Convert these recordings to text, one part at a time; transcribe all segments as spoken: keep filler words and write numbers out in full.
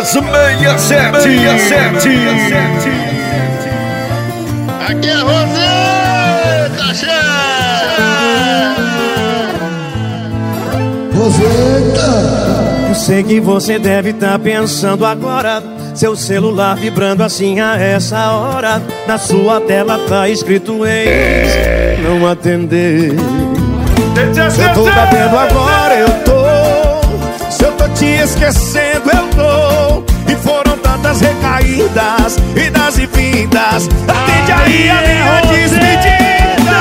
Lucas sessenta e sete. sessenta e sete. Aqui é você, Caxé! Roseta! Eu sei que você deve estar pensando agora, seu celular vibrando assim a essa hora. Na sua tela tá escrito ex, não atender. Se eu tô batendo agora, eu tô. Se eu tô te esquecendo, eu tô. E foram tantas recaídas, idas e vindas. Atende aí a minha despedida.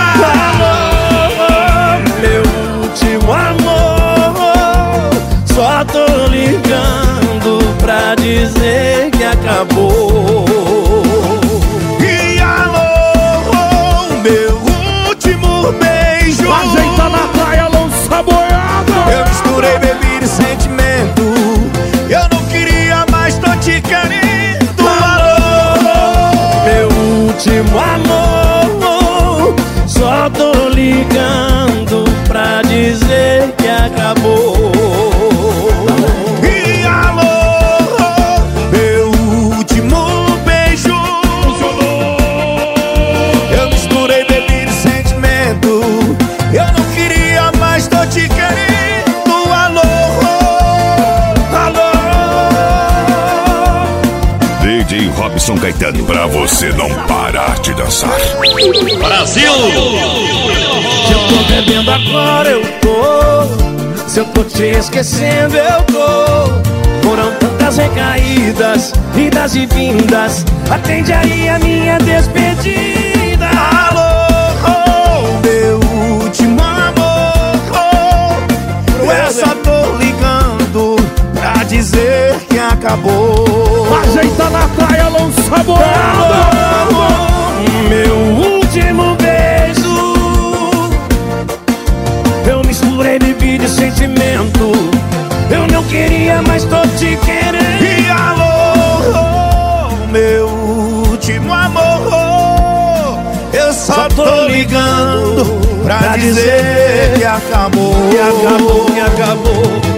Alô, meu último amor, só tô ligando pra dizer que acabou. E alô, meu último beijo. Ajeita na praia, lança boiada. Eu misturei bebida e sentimento. Eu não queria mais, tô te querendo. Alô, meu último amor, só tô ligando pra dizer que acabou. E alô, meu último beijo. Eu misturei bebida e sentimento. Eu não queria mais, tô te querendo. Alô, alô. D J Robson Caetano, pra você não parar de dançar. Brasil! Se eu tô bebendo agora, eu tô. Se eu tô te esquecendo, eu tô. Foram tantas recaídas, idas e vindas. Atende aí a minha despedida. Alô, meu último amor, eu só tô ligando pra dizer que acabou. Ajeita na praia, lança boiada. Alô, meu último beijo. Eu misturei bebida e sentimento. Eu não queria, mas tô te querendo. E alô, meu último amor, eu só tô ligando pra dizer que acabou. Que acabou, que acabou.